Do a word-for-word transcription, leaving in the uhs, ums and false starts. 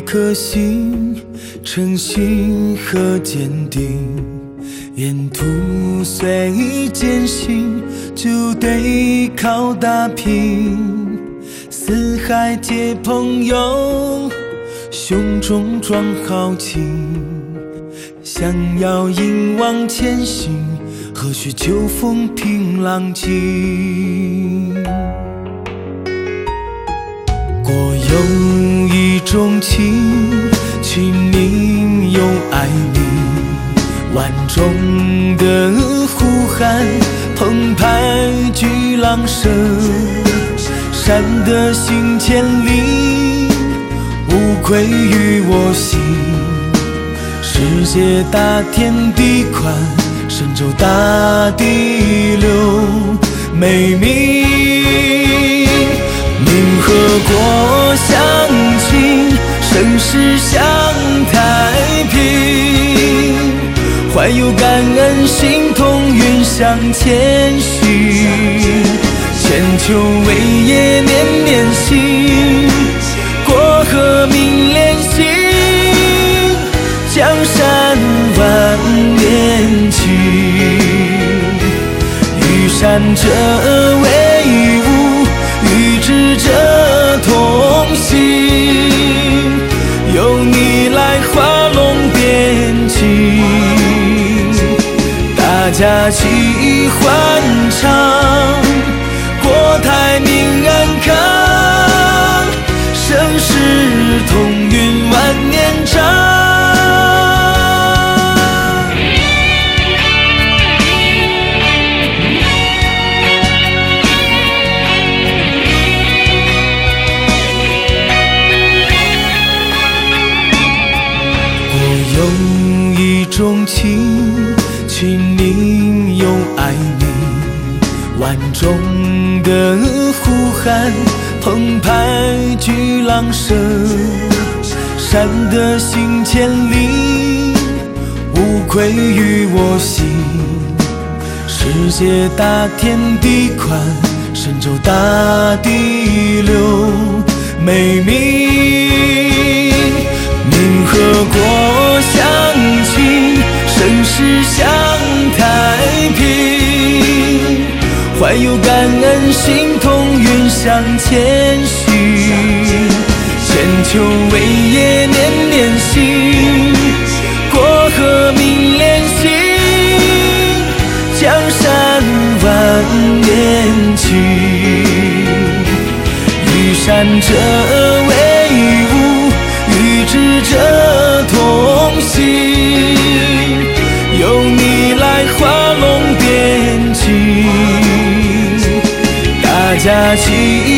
颗心，诚信和坚定。沿途虽艰辛，就得靠打拼。四海皆朋友，胸中装豪情。想要勇往前行，何须秋风平浪静？国有一种情，其名有爱你。万众的呼喊，澎湃巨浪声，山的行千里，无愧于我心。世界大，天地宽，神州大，地流美名。民和国相亲，盛世享太平。怀有感恩心，同云向前行。千秋伟业年年新，国和民连心，江山万年情。与善者为伍，与智者同行。由你来画龙点睛，大家齐欢唱，国泰民安康，盛世同云万年长。有一种情，其名有爱你。万众的呼喊，澎湃巨浪声，山的行千里，无愧于我心。世界大，天地宽，神州大，地流美名。民和国相亲，盛世享太平。怀有感恩心，同云向前行。千秋伟业年年新，国和民连心，江山万年情。与善者为伍，与智者同行。由你来画龙点睛，大家齐